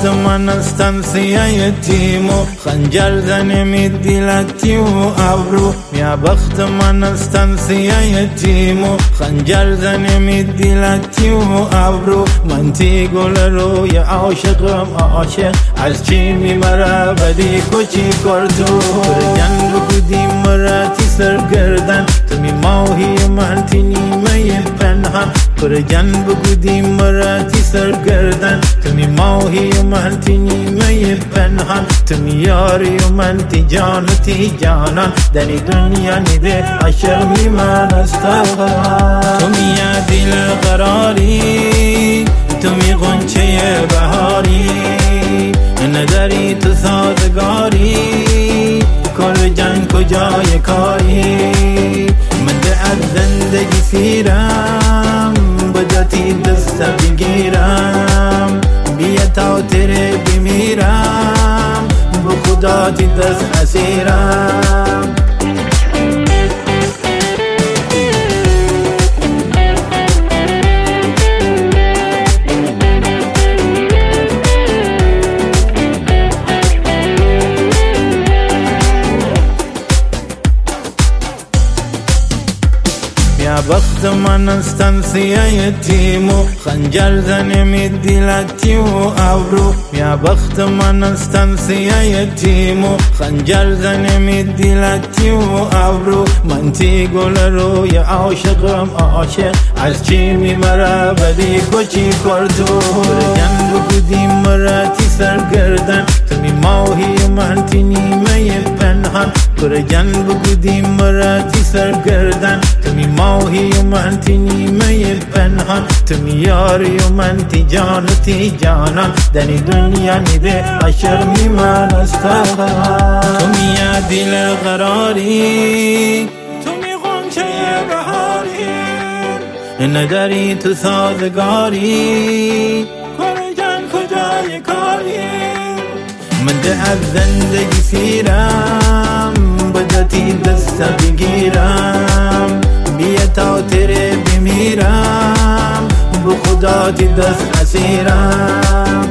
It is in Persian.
بخت من استنسی یتیم و خنجر زن میدیلتی و ابرو. یا بخت من استنسی یتیم و خنجر زن میدیلتی و ابرو. من تی گل روی عاشقم عاشق از چی میبره بدی کچی کردو. جن بگودی مراتی سرگردن تو می ماهی من تی نیمه پنهان. جن بگودی مراتی سرگردن تو می ماهی من تی نیمه پنهان. تو می یاری و من تی جان و تی جانان دنی دنیا نیده عاشق می من استغفار. تو می دل قراری تو می غنچه بهاری نداری تو سازگاری کل جن کجای کاری. من ده از زندگی سیرم بداتی دست بگیرم بیا تا تیره بمیرم به خدا تی دست اسیرم. یا بخت من استنسی یتیم و خنجر زن میدیلتی و ابرو. یا بخت من استنسی یتیم و خنجر زن میدیلتی و ابرو. من تی گل روی عاشقم عاشق از چی میبره بدی کچی کردو. جن بگودی مراتی سرگردن تو می ماهی من تی نیمه پنهان. جن بگودی مراتی سرگردن تو می ماهی و من تی نیمه پنهان. تو می یاری و من تی جان و تی جانان دنی دنیا نیده عاشق می من استغفار. تو می دل قراری تو می غنچه بهاری نداری تو سازگاری کل جن کجای کاری. من ده از زندگی سیرم بداتی دست بگیرم بیا تا تیره بمیرم به خدا تی دست اسیرم.